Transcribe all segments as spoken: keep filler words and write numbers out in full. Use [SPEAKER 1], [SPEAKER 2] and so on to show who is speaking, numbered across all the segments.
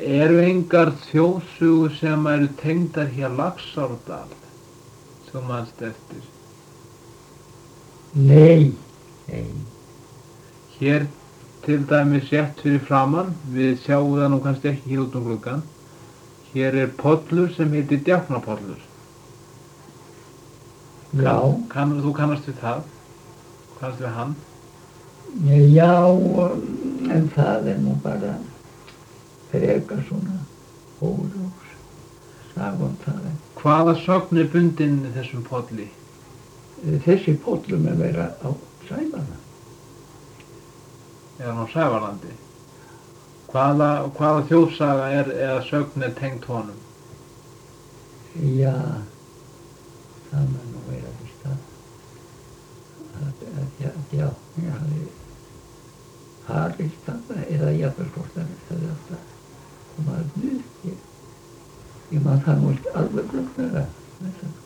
[SPEAKER 1] Eru engar þjóðsögur sem eru tengdar hér Laxárdal, sem þú manst eftir?
[SPEAKER 2] Nei, nei.
[SPEAKER 1] Hér til dæmis rétt fyrir framann, við sjáum það nú kannski ekki hér út um gluggann, hér er pollur sem heitir Djáknapollur.
[SPEAKER 2] Já,
[SPEAKER 1] Kann, kann, þú kannast við það? Kannast við hann?
[SPEAKER 2] já, en það er nú bara frekar svona óljós sagan það er.
[SPEAKER 1] Hvaða sögn er bundin þessum polli?
[SPEAKER 2] Þessi pollum er vera á Sævana.
[SPEAKER 1] Er hann á Sævarlandi? Hvaða, hvaða þjóðsaga er, eða sögn er tengd honum?
[SPEAKER 2] Já, það mun nú vera víst að, að, að já, já, ég hafi farið þarna eða jafnvel hvort að það er alltaf koma að nýtt. Ég, ég man það nú ekki alveg glögglega með það.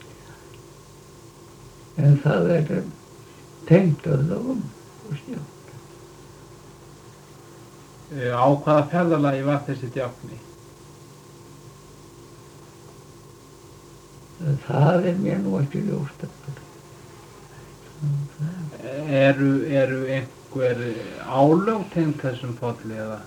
[SPEAKER 2] En það er um, tengt örlögum og stjórn.
[SPEAKER 1] Á hvaða ferðalagi var þessi djákni?
[SPEAKER 2] Það er mér nú ekki ljóst eftir.
[SPEAKER 1] Eru, eru einhver álög tengd þessum polli eða?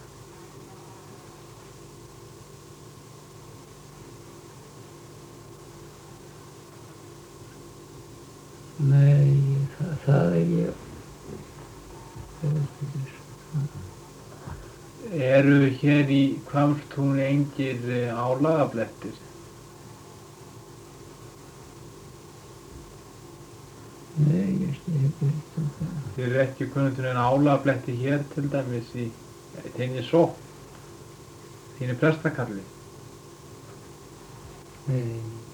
[SPEAKER 2] Nei, það, það er ég. Það er ekki þess.
[SPEAKER 1] Eru hér í Hvammstúni engir álagablettir?
[SPEAKER 2] Nei, ég skil ekki veit um það.
[SPEAKER 1] Þið eru ekki kunnugt um en álagabletti hér til dæmis í þinni sókn, þínu prestakalli?
[SPEAKER 2] Nei.